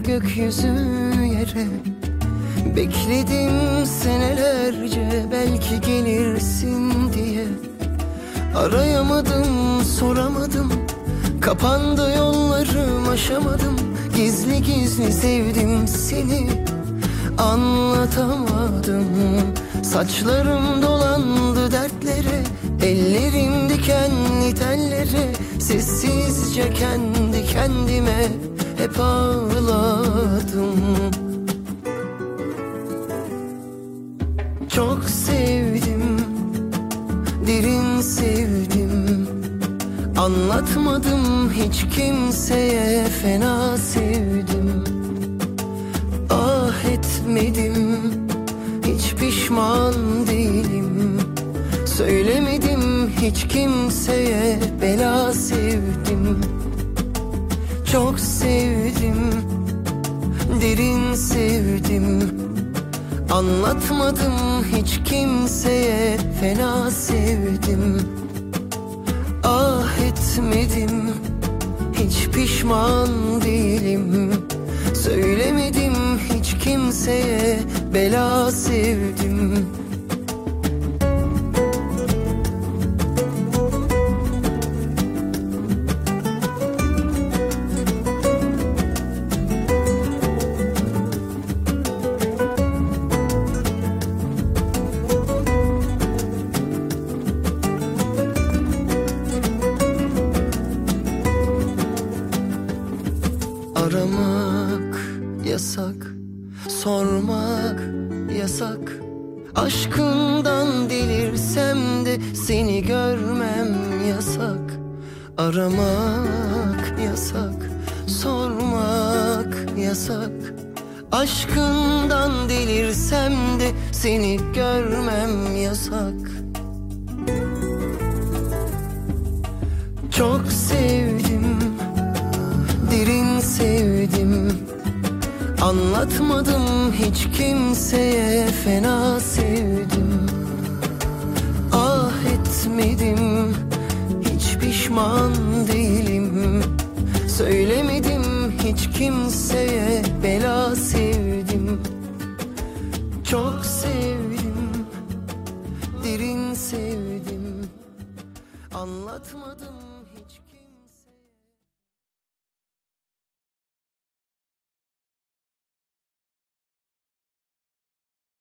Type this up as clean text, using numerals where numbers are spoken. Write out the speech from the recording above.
gökyüzü yere. Bekledim senelerce belki gelirsin diye. Arayamadım, soramadım, kapandı yollarım, aşamadım. Gizli gizli sevdim seni, anlatamadım. Saçlarım dolandı dertlere, ellerim dikenli tellere. Sessizce kendi kendime hep ağladım. Çok sevdim, derin sevdim. Anlatmadım hiç kimseye, fena sevdim. Ah etmedim, hiç pişman değilim. Söylemedim hiç kimseye, bela sevdim. Çok sevdim, derin sevdim. Anlatmadım hiç kimseye, fena sevdim. Ah etmedim, hiç pişman değilim. Söylemedim hiç kimseye, bela sevdim. Aramak yasak, sormak yasak. Aşkından delirsem de seni görmem yasak. Aramak yasak, sormak yasak. Aşkından delirsem de seni görmem yasak. Çok sevdim, derin sevdim. Anlatmadım hiç kimseye, fena sevdim. Ah etmedim, hiç pişman değilim. Söylemedim hiç kimseye, bela sevdim. Çok sevdim, derin sevdim. Anlatmadım